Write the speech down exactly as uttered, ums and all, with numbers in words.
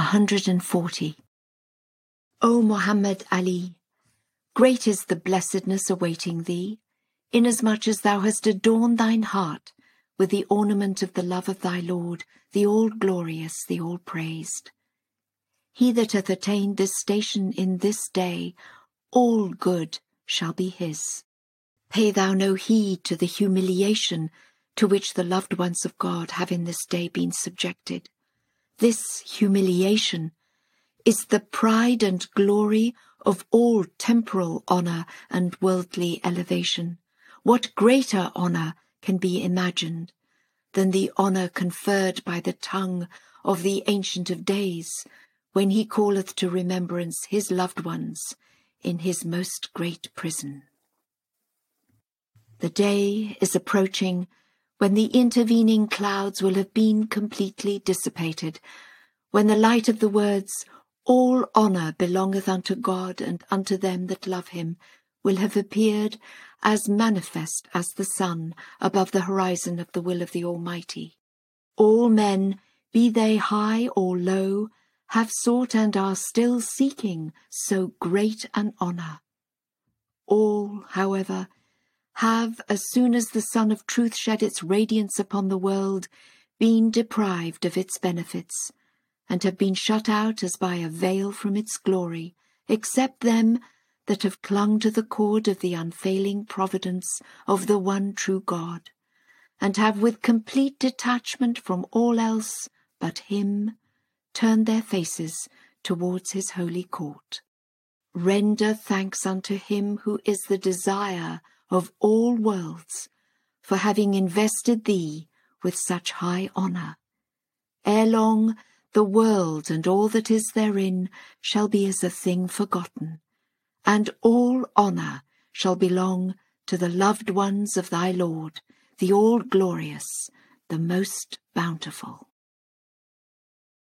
hundred forty. O Muhammad Ali, great is the blessedness awaiting thee, inasmuch as thou hast adorned thine heart with the ornament of the love of thy Lord, the all-glorious, the all-praised. He that hath attained this station in this day, all good shall be his. Pay thou no heed to the humiliation to which the loved ones of God have in this day been subjected. This humiliation is the pride and glory of all temporal honour and worldly elevation. What greater honour can be imagined than the honour conferred by the tongue of the Ancient of Days, when he calleth to remembrance his loved ones in his most great prison? The day is approaching when the intervening clouds will have been completely dissipated, when the light of the words, "All honour belongeth unto God and unto them that love him," will have appeared as manifest as the sun above the horizon of the will of the Almighty. All men, be they high or low, have sought and are still seeking so great an honour. All, however, have, as soon as the sun of truth shed its radiance upon the world, been deprived of its benefits, and have been shut out as by a veil from its glory, except them that have clung to the cord of the unfailing providence of the one true God, and have with complete detachment from all else but him turned their faces towards his holy court. Render thanks unto him who is the desire of all worlds, for having invested thee with such high honour. Ere long the world and all that is therein shall be as a thing forgotten, and all honour shall belong to the loved ones of thy Lord, the all-glorious, the most bountiful.